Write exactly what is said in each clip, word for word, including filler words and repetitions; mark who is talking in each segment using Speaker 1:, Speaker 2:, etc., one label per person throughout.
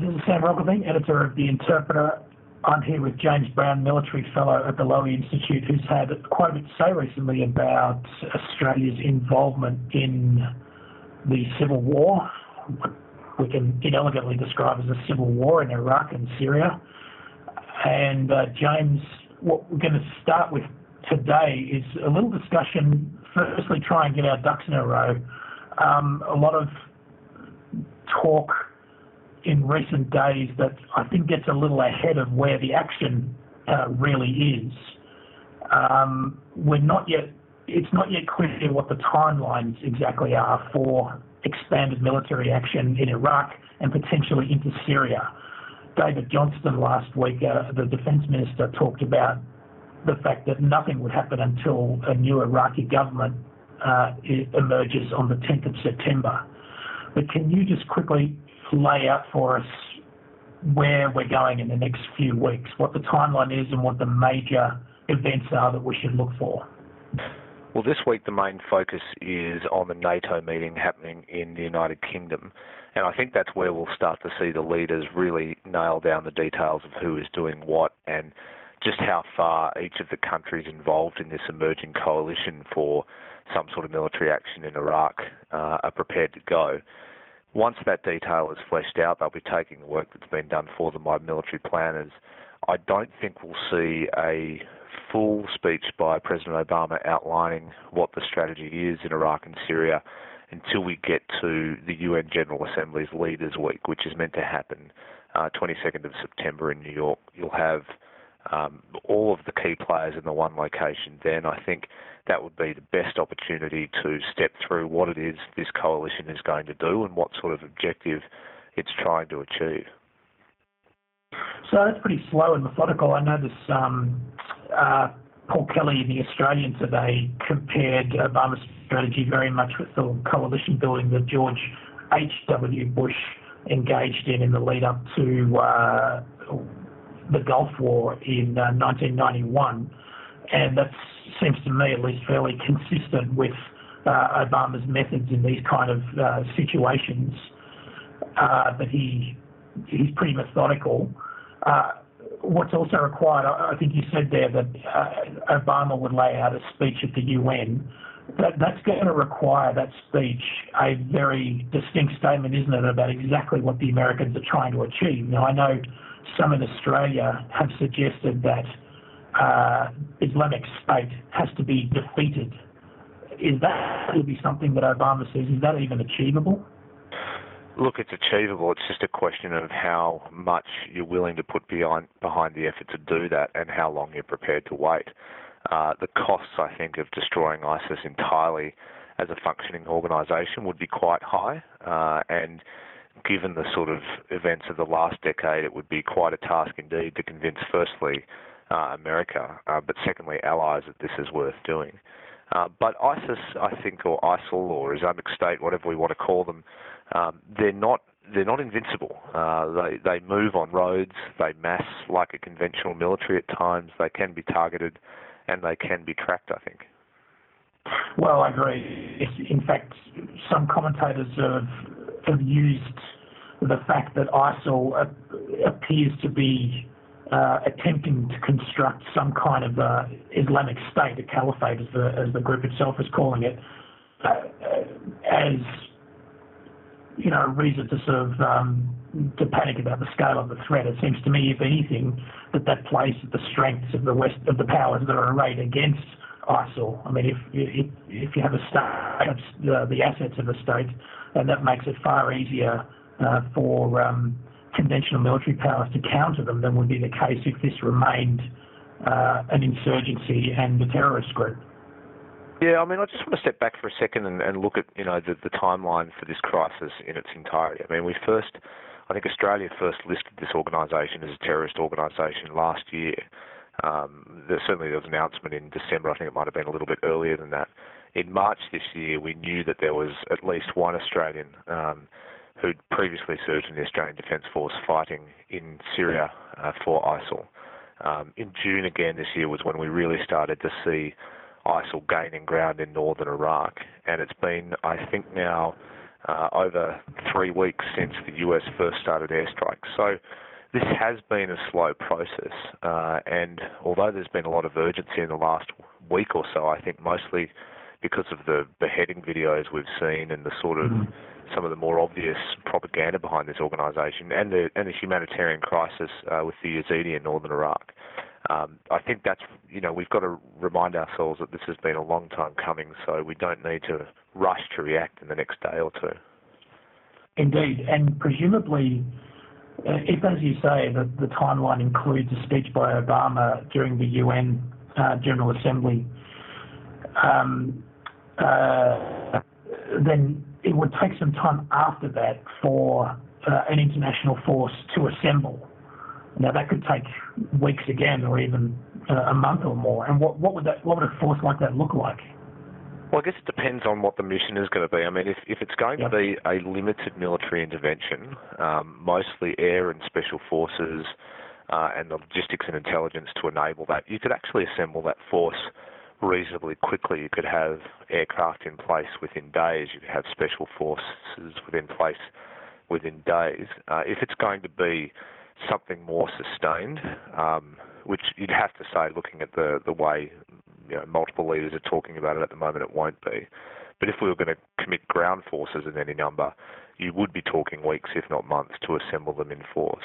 Speaker 1: This is Sam Rockleby, editor of The Interpreter. I'm here with James Brown, military fellow at the Lowy Institute, who's had quite a bit to say recently about Australia's involvement in the civil war. We can inelegantly describe as a civil war in Iraq and Syria. And uh, James, what we're going to start with today is a little discussion, firstly try and get our ducks in a row. Um, a lot of talk in recent days that I think gets a little ahead of where the action uh, really is. Um, we're not yet, it's not yet clear what the timelines exactly are for expanded military action in Iraq and potentially into Syria. David Johnston last week, uh, the defence minister, talked about the fact that nothing would happen until a new Iraqi government uh, emerges on the tenth of September. But can you just quickly lay out for us where we're going in the next few weeks, what the timeline is and what the major events are that we should look for?
Speaker 2: Well, this week the main focus is on the NATO meeting happening in the United Kingdom, and I think that's where we'll start to see the leaders really nail down the details of who is doing what and just how far each of the countries involved in this emerging coalition for some sort of military action in Iraq uh, are prepared to go. Once that detail is fleshed out, they'll be taking the work that's been done for them by military planners. I don't think we'll see a full speech by President Obama outlining what the strategy is in Iraq and Syria until we get to the U N General Assembly's Leaders Week, which is meant to happen uh, twenty-second of September in New York. You'll have um, all of the key players in the one location then. I think that would be the best opportunity to step through what it is this coalition is going to do and what sort of objective it's trying to achieve.
Speaker 1: So that's pretty slow and methodical. I noticed um, uh, Paul Kelly in The Australian today compared Obama's strategy very much with the coalition building that George H W Bush engaged in in the lead up to uh, the Gulf War in uh, nineteen ninety-one. And that seems to me at least fairly consistent with uh, Obama's methods in these kind of uh, situations, uh, that he he's pretty methodical. Uh, what's also required, I, I think you said there that uh, Obama would lay out a speech at the U N. That, that's going to require, that speech, a very distinct statement, isn't it, about exactly what the Americans are trying to achieve. Now, I know some in Australia have suggested that Uh, Islamic State has to be defeated. Is that going to be something that Obama says? Is that even achievable?
Speaker 2: Look, it's achievable. It's just a question of how much you're willing to put behind, behind the effort to do that and how long you're prepared to wait. Uh, the costs, I think, of destroying ISIS entirely as a functioning organisation would be quite high, uh, and given the sort of events of the last decade, it would be quite a task indeed to convince, firstly, Uh, America, uh, but secondly, allies that this is worth doing. Uh, but ISIS, I think, or ISIL, or Islamic State, whatever we want to call them, um, they're not they're not invincible. Uh, they they move on roads, they mass like a conventional military at times. They can be targeted, and they can be tracked, I think.
Speaker 1: Well, I agree. In fact, some commentators have have used the fact that ISIL appears to be Uh, attempting to construct some kind of uh, Islamic State, a caliphate, as the, as the group itself is calling it, uh, as you know, a reason to sort of um, to panic about the scale of the threat. It seems to me, if anything, that that plays at the strengths of the West of the powers that are arrayed against ISIL. I mean, if if, if you have a state, the, the assets of a state, and that makes it far easier uh, for um, conventional military powers to counter them than would be the case if this remained uh, an insurgency and a terrorist group.
Speaker 2: Yeah, I mean, I just want to step back for a second and, and look at, you know, the, the timeline for this crisis in its entirety. I mean, we first, I think Australia first listed this organisation as a terrorist organisation last year. Um, there, certainly there was an announcement in December. I think it might have been a little bit earlier than that. In March this year, we knew that there was at least one Australian um, who'd previously served in the Australian Defence Force fighting in Syria uh, for ISIL. Um, in June again this year was when we really started to see ISIL gaining ground in northern Iraq, and it's been, I think now, uh, over three weeks since the U S first started airstrikes. So this has been a slow process, uh, and although there's been a lot of urgency in the last week or so, I think mostly because of the beheading videos we've seen and the sort of mm-hmm. some of the more obvious propaganda behind this organisation and the and the humanitarian crisis uh, with the Yazidi in northern Iraq. Um, I think that's, you know, we've got to remind ourselves that this has been a long time coming, so we don't need to rush to react in the next day or two.
Speaker 1: Indeed, and presumably, uh, if, as you say, the, the timeline includes a speech by Obama during the U N uh, General Assembly, um, uh, then it would take some time after that for uh, an international force to assemble. Now that could take weeks again, or even uh, a month or more. And what, what would that, what would a force like that look like?
Speaker 2: Well, I guess it depends on what the mission is going to be. I mean, if, if it's going yep. to be a limited military intervention, um, mostly air and special forces, uh, and the logistics and intelligence to enable that, you could actually assemble that force reasonably quickly. You could have aircraft in place within days. You could have special forces within place within days. Uh, if it's going to be something more sustained, um, which you'd have to say, looking at the, the way you know, multiple leaders are talking about it at the moment, it won't be. But if we were going to commit ground forces in any number, you would be talking weeks, if not months, to assemble them in force.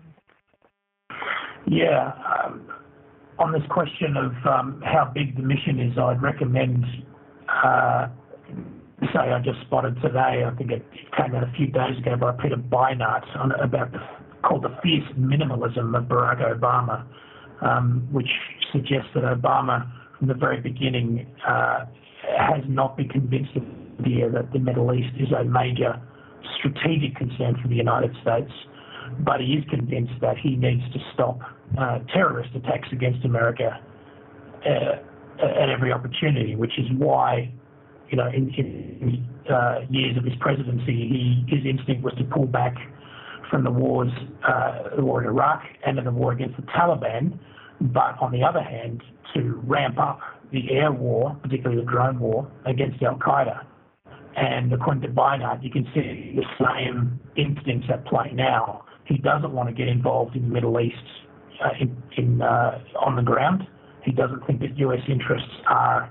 Speaker 1: Yeah. Um, on this question of um, how big the mission is, I'd recommend, uh, say I just spotted today, I think it came out a few days ago by Peter Beinart on, about the called the fierce minimalism of Barack Obama, um, which suggests that Obama, from the very beginning, uh, has not been convinced of the idea that the Middle East is a major strategic concern for the United States, but he is convinced that he needs to stop uh, terrorist attacks against America uh, at every opportunity, which is why, you know, in, in uh, years of his presidency, he, his instinct was to pull back from the wars, uh, the war in Iraq and then the war against the Taliban, but on the other hand, to ramp up the air war, particularly the drone war, against Al-Qaeda. And according to Beinart, you can see the same instincts at play now. He doesn't want to get involved in the Middle East uh, in, in, uh, on the ground. He doesn't think that U S interests are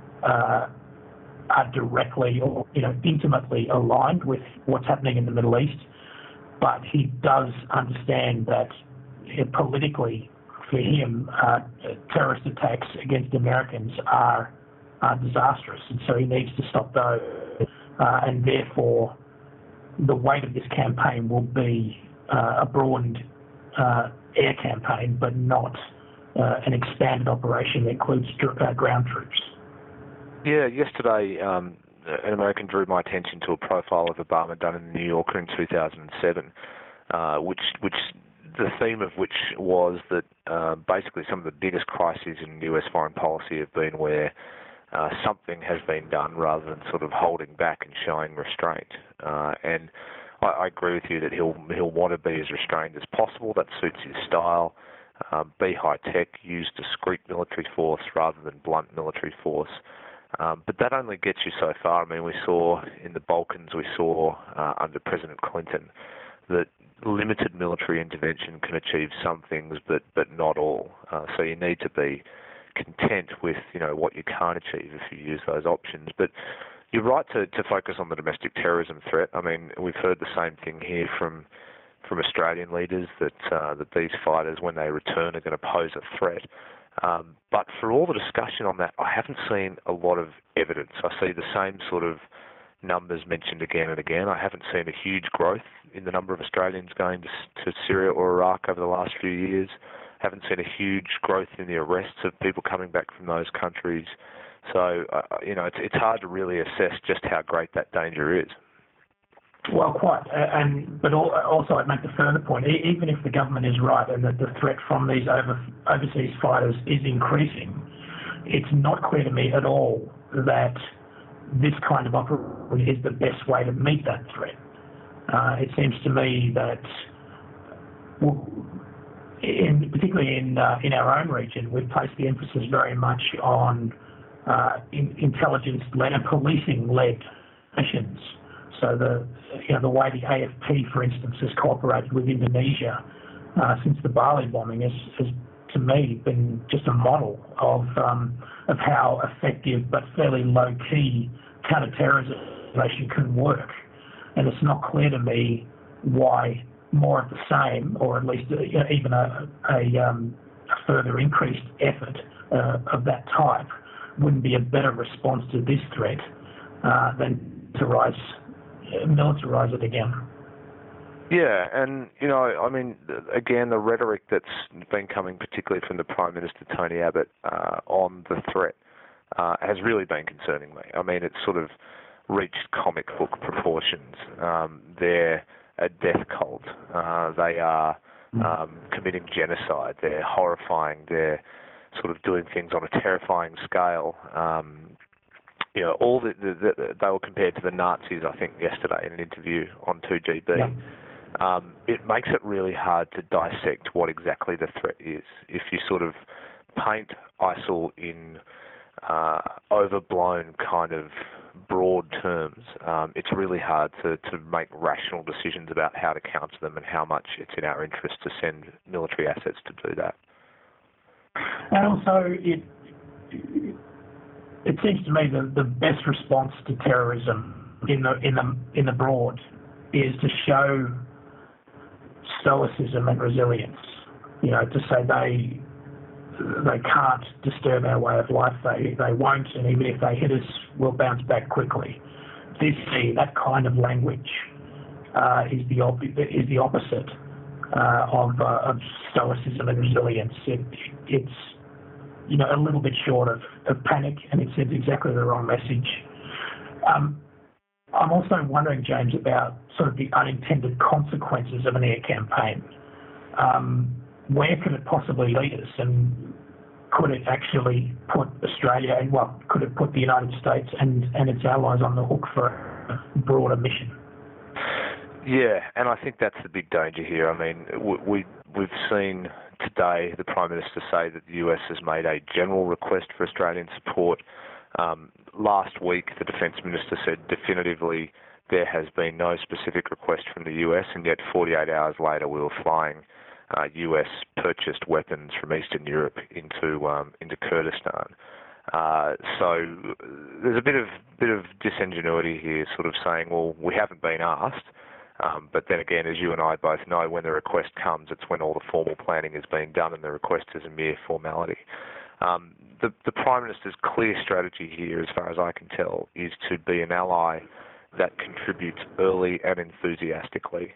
Speaker 1: uh, are directly or you know intimately aligned with what's happening in the Middle East. But he does understand that uh, politically, for him, uh, terrorist attacks against Americans are, are disastrous, and so he needs to stop those. Uh, and therefore, the weight of this campaign will be uh, a broadened uh, air campaign, but not uh, an expanded operation that includes uh, ground troops.
Speaker 2: Yeah, yesterday, um, an American drew my attention to a profile of Obama done in the New Yorker in two thousand seven, uh, which, which the theme of which was that uh, basically some of the biggest crises in U S foreign policy have been where uh, something has been done rather than sort of holding back and showing restraint. Uh, and I, I agree with you that he'll he'll want to be as restrained as possible. That suits his style. Um, be high tech, use discreet military force rather than blunt military force. Um, but that only gets you so far. I mean, we saw in the Balkans, we saw uh, under President Clinton that limited military intervention can achieve some things, but but not all. Uh, so you need to be content with you know what you can't achieve if you use those options. But you're right to, to focus on the domestic terrorism threat. I mean, we've heard the same thing here from from Australian leaders that uh, that these fighters, when they return, are going to pose a threat. Um, but for all the discussion on that, I haven't seen a lot of evidence. I see the same sort of numbers mentioned again and again. I haven't seen a huge growth in the number of Australians going to, to Syria or Iraq over the last few years. Haven't seen a huge growth in the arrests of people coming back from those countries. So, uh, you know, it's, it's hard to really assess just how great that danger is.
Speaker 1: Well, quite, and but also I'd make the further point, even if the government is right and that the threat from these over, overseas fighters is increasing, it's not clear to me at all that this kind of operation is the best way to meet that threat. Uh, it seems to me that, in, particularly in uh, in our own region, we've placed the emphasis very much on uh, in, intelligence-led and policing-led missions. So the you know the way the A F P, for instance, has cooperated with Indonesia uh, since the Bali bombing has, has, to me, been just a model of um, of how effective but fairly low key counter-terrorism can work. And it's not clear to me why more of the same, or at least uh, you know, even a, a, um, a further increased effort uh, of that type wouldn't be a better response to this threat uh, than to rise, uh, militarize it again.
Speaker 2: Yeah, and, you know, I mean, again, the rhetoric that's been coming particularly from the Prime Minister, Tony Abbott, uh, on the threat uh, has really been concerning me. I mean, it's sort of reached comic book proportions. Um, they're a death cult. Uh, they are um, committing genocide. They're horrifying. They're sort of doing things on a terrifying scale. Um, you know, all the, the, the, they were compared to the Nazis, I think, yesterday in an interview on two G B.
Speaker 1: Yeah.
Speaker 2: Um, it makes it really hard to dissect what exactly the threat is. If you sort of paint ISIL in uh, overblown kind of broad terms, um, it's really hard to, to make rational decisions about how to counter them and how much it's in our interest to send military assets to do that.
Speaker 1: And also, it it seems to me that the best response to terrorism in the in the in the broad is to show stoicism and resilience. You know, to say they they can't disturb our way of life. They they won't, and even if they hit us, we'll bounce back quickly. This that kind of language uh, is the op- is the opposite uh, of uh, of stoicism and resilience. It, it's you know a little bit short of, of panic, and it sends exactly the wrong message. Um, I'm also wondering, James, about sort of the unintended consequences of an air campaign. Um, where could it possibly lead us, and could it actually put Australia, and well, could it put the United States and, and its allies on the hook for a broader mission?
Speaker 2: Yeah, and I think that's the big danger here. I mean, we, we've seen today the Prime Minister say that the U S has made a general request for Australian support. Um, last week, the Defence Minister said definitively there has been no specific request from the U S, and yet forty-eight hours later we were flying uh, U S-purchased weapons from Eastern Europe into um, into Kurdistan. Uh, so there's a bit of bit of disingenuity here, sort of saying, well, we haven't been asked. Um, but then again, as you and I both know, when the request comes, it's when all the formal planning is being done, and the request is a mere formality. Um, the, the Prime Minister's clear strategy here, as far as I can tell, is to be an ally that contributes early and enthusiastically,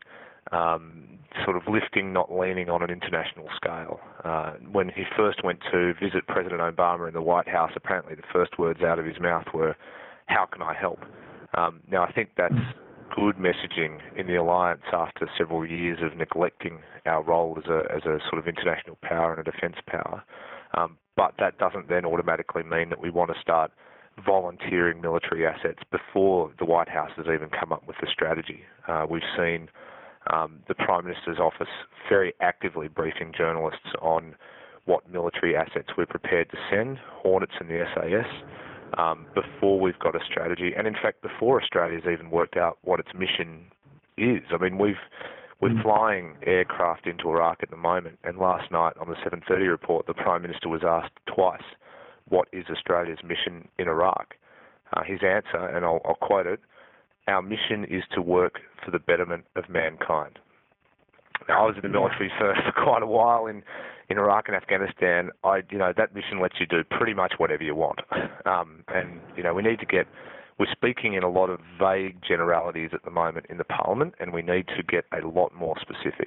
Speaker 2: um, sort of lifting, not leaning on an international scale. Uh, when he first went to visit President Obama in the White House, apparently the first words out of his mouth were, "How can I help?" Um, now, I think that's good messaging in the alliance after several years of neglecting our role as a, as a sort of international power and a defence power. Um, but that doesn't then automatically mean that we want to start volunteering military assets before the White House has even come up with the strategy. Uh, we've seen um, the Prime Minister's office very actively briefing journalists on what military assets we're prepared to send, Hornets and the S A S, um, before we've got a strategy, and in fact before Australia's even worked out what its mission is. I mean, we've We're flying aircraft into Iraq at the moment, and last night on the seven thirty report, the Prime Minister was asked twice, what is Australia's mission in Iraq? Uh, his answer, and I'll, I'll quote it, "Our mission is to work for the betterment of mankind." Now, I was in the military for, for quite a while in, in Iraq and Afghanistan. I, you know, that mission lets you do pretty much whatever you want. Um, and, you know, we need to get... We're speaking in a lot of vague generalities at the moment in the Parliament, and we need to get a lot more specific.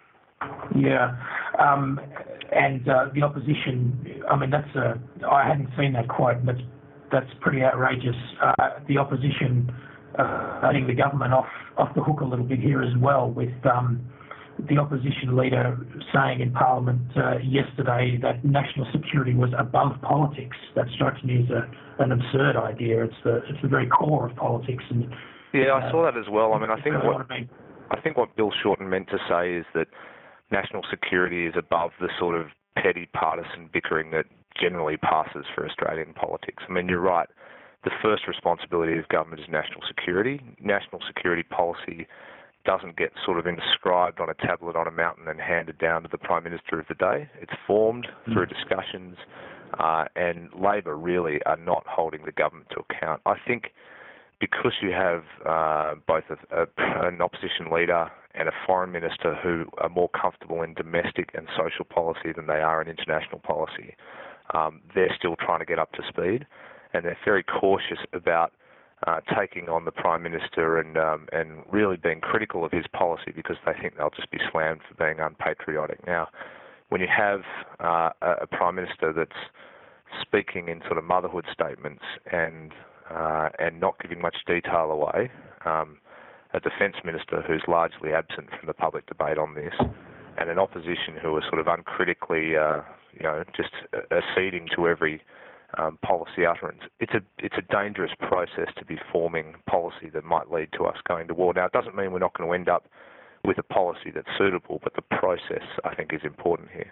Speaker 1: Yeah, um, and uh, the opposition, I mean, that's a, I hadn't seen that quote, but that's pretty outrageous. Uh, the opposition, uh, I think the government off, off the hook a little bit here as well, with um, the opposition leader saying in Parliament uh, yesterday that national security was above politics. That strikes me as a, an absurd idea. It's the it's the very core of politics. And
Speaker 2: yeah,
Speaker 1: uh,
Speaker 2: I saw that as well. I mean, I think
Speaker 1: really
Speaker 2: what I think what Bill Shorten meant to say is that national security is above the sort of petty partisan bickering that generally passes for Australian politics. I mean, you're right. the first responsibility of government is national security. National security policy doesn't get sort of inscribed on a tablet on a mountain and handed down to the Prime Minister of the day. It's formed mm. through discussions, uh, and Labor really are not holding the government to account. I think because you have uh, both a, a, an opposition leader and a foreign minister who are more comfortable in domestic and social policy than they are in international policy, um, they're still trying to get up to speed, and they're very cautious about Uh, taking on the Prime Minister and um, and really being critical of his policy because they think they'll just be slammed for being unpatriotic. Now, when you have uh, a Prime Minister that's speaking in sort of motherhood statements and uh, and not giving much detail away, um, a Defence Minister who's largely absent from the public debate on this, and an opposition who are sort of uncritically, uh, you know, just acceding to every Um, policy utterance. It's a it's a dangerous process to be forming policy that might lead to us going to war. Now, it doesn't mean we're not going to end up with a policy that's suitable, but the process, I think, is important here.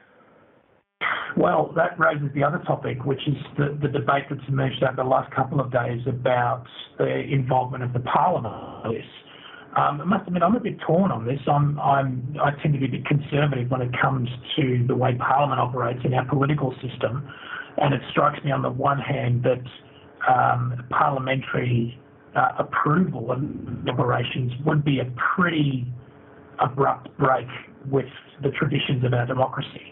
Speaker 1: Well, that raises the other topic, which is the, the debate that's emerged over the last couple of days about the involvement of the Parliament in this. Um, I must admit, I'm a bit torn on this. I'm, I'm, I tend to be a bit conservative when it comes to the way Parliament operates in our political system. And it strikes me on the one hand that um, parliamentary uh, approval of operations would be a pretty abrupt break with the traditions of our democracy.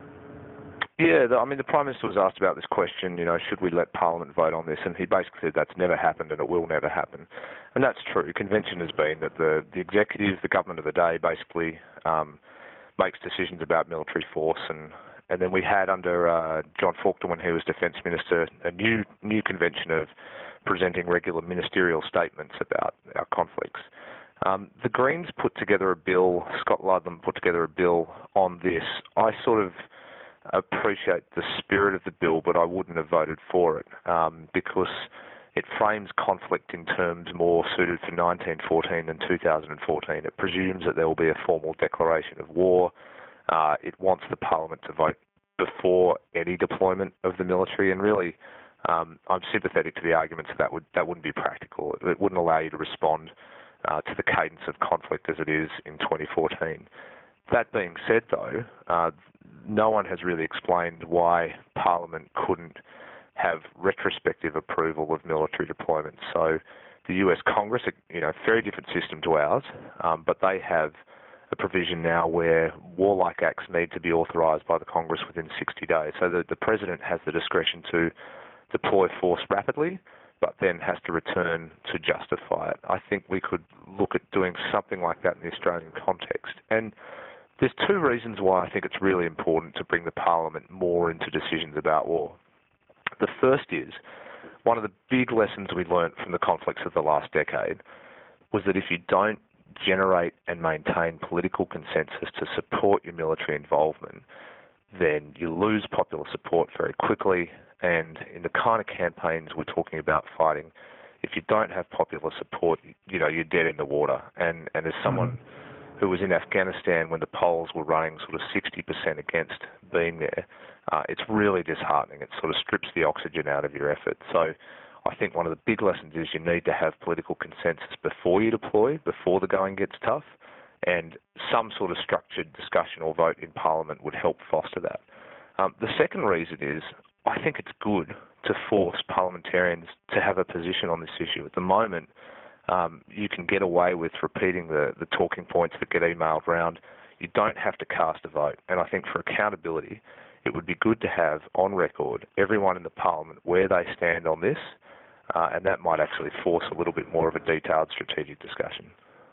Speaker 2: Yeah, the, I mean, the Prime Minister was asked about this question, you know, should we let Parliament vote on this? And he basically said that's never happened and it will never happen. And that's true. Convention has been that the, the executive, the government of the day, basically um, makes decisions about military force, and And then we had under uh, John Faulkner, when he was Defence Minister, a new new convention of presenting regular ministerial statements about our conflicts. Um, the Greens put together a bill, Scott Ludlam put together a bill on this. I sort of appreciate the spirit of the bill, but I wouldn't have voted for it um, because it frames conflict in terms more suited for nineteen fourteen than two thousand fourteen. It presumes that there will be a formal declaration of war. Uh, it wants the Parliament to vote before any deployment of the military, and really, um, I'm sympathetic to the arguments that, that would that wouldn't be practical. It wouldn't allow you to respond uh, to the cadence of conflict as it is in twenty fourteen. That being said, though, uh, no one has really explained why Parliament couldn't have retrospective approval of military deployment. So, the U S Congress, you know, very different system to ours, um, but they have a provision now where warlike acts need to be authorised by the Congress within sixty days. So the, the President has the discretion to deploy force rapidly, but then has to return to justify it. I think we could look at doing something like that in the Australian context. And there's two reasons why I think it's really important to bring the Parliament more into decisions about war. The first is, one of the big lessons we learnt from the conflicts of the last decade was that if you don't generate and maintain political consensus to support your military involvement, then you lose popular support very quickly. And in the kind of campaigns we're talking about fighting, if you don't have popular support, you know, you're dead in the water. And, and as someone who was in Afghanistan when the polls were running sort of sixty percent against being there, uh, it's really disheartening. It sort of strips the oxygen out of your effort. So I think one of the big lessons is you need to have political consensus before you deploy, before the going gets tough, and some sort of structured discussion or vote in Parliament would help foster that. Um, the second reason is I think it's good to force parliamentarians to have a position on this issue. At the moment, um, you can get away with repeating the, the talking points that get emailed around. You don't have to cast a vote. And I think for accountability, it would be good to have on record everyone in the Parliament where they stand on this, Uh, and that might actually force a little bit more of a detailed strategic discussion.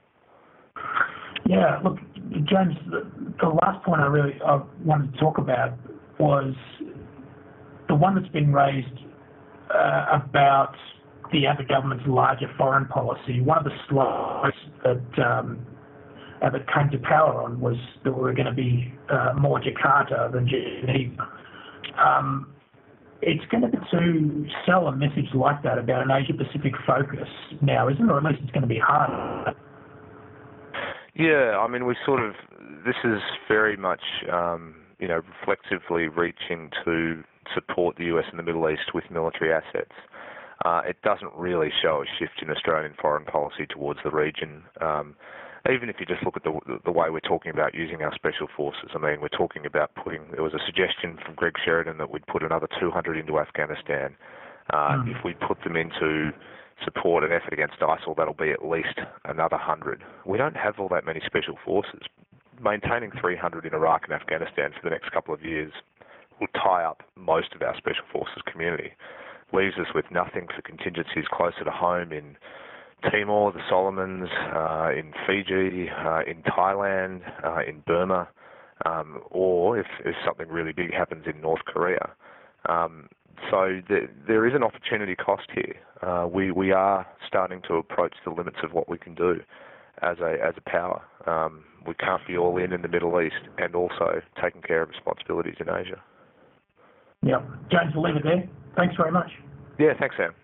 Speaker 1: Yeah, look, James, the, the last point I really I wanted to talk about was the one that's been raised uh, about the Abbott government's larger foreign policy. One of the slides that um, Abbott came to power on was that we were going to be uh, more Jakarta than Geneva. Um, It's going to be to sell a message like that about an Asia-Pacific focus now, isn't it? Or at least it's going to be harder.
Speaker 2: Yeah, I mean, we sort of, this is very much, um, you know, reflexively reaching to support the U S and the Middle East with military assets. uh, it doesn't really show a shift in Australian foreign policy towards the region. Um, even if you just look at the, the way we're talking about using our special forces, I mean, we're talking about putting, there was a suggestion from Greg Sheridan that we'd put another two hundred into Afghanistan. Uh, mm. If we put them into support an effort against ISIL, that'll be at least another one hundred. We don't have all that many special forces. Maintaining three hundred in Iraq and Afghanistan for the next couple of years will tie up most of our special forces community. Leaves us with nothing for contingencies closer to home in Timor, the Solomons, uh, in Fiji, uh, in Thailand, uh, in Burma, um, or if, if something really big happens in North Korea. Um, so th- there is an opportunity cost here. Uh, we, we are starting to approach the limits of what we can do as a as a power. Um, we can't be all in in the Middle East and also taking care of responsibilities in Asia.
Speaker 1: Yeah. James, we'll leave it there. Thanks very much.
Speaker 2: Yeah, thanks, Sam.